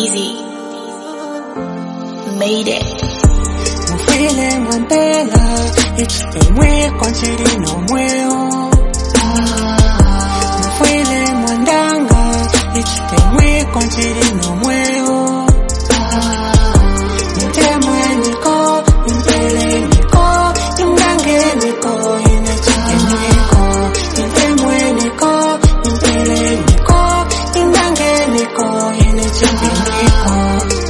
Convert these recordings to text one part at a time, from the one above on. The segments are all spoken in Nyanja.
Easy. Made it. Mufile mwambela, ichite kwa chiri no mweo. Mufile mwandanga, ichite kwa chiri no mweo. Nitemwe niko, nimpele niko, nimdange niko, inechike niko. Nitemwe niko, nimpele niko, nimdange niko, inechike niko.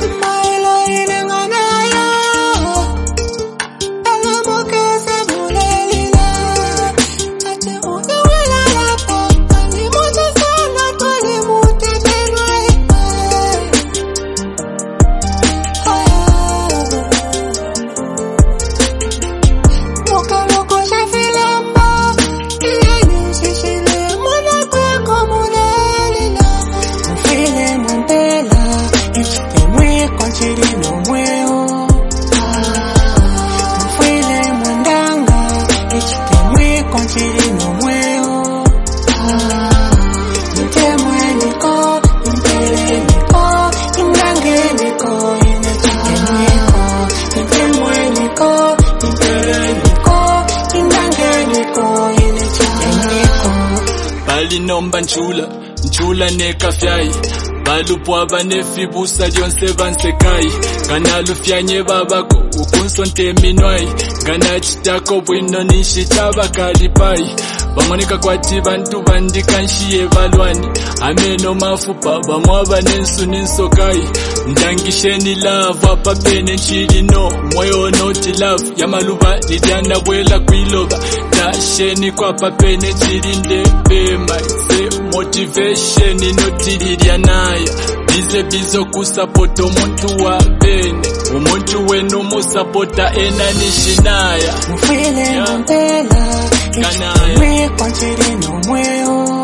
Nomba njula nekafyayi balupwa banefibusa lyonse bansekai kanalufyanye babako ukunsonte minwai ganachitako bwino nishitabakalipai bamonika kwati bantu bandikanshiye balwani ameno mafupa bamwaba nensu ninsokai ndangisheni love apapene nchilino moyo noti love yamaluba lidyana bwela kwiloba dasheni kwa papene chilinde bema se motivation inotililya naya bizo kusapota omuntu wa bene omuntu wenu musapota enanishinaya mufile mwambela ichite kwa chiri no mweo.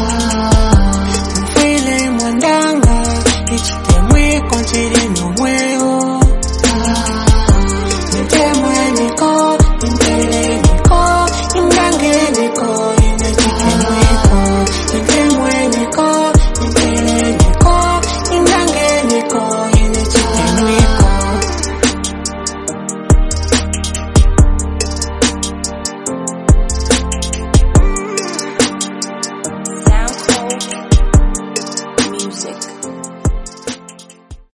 Mufile mwandanga ichite kwa chiri no mweo.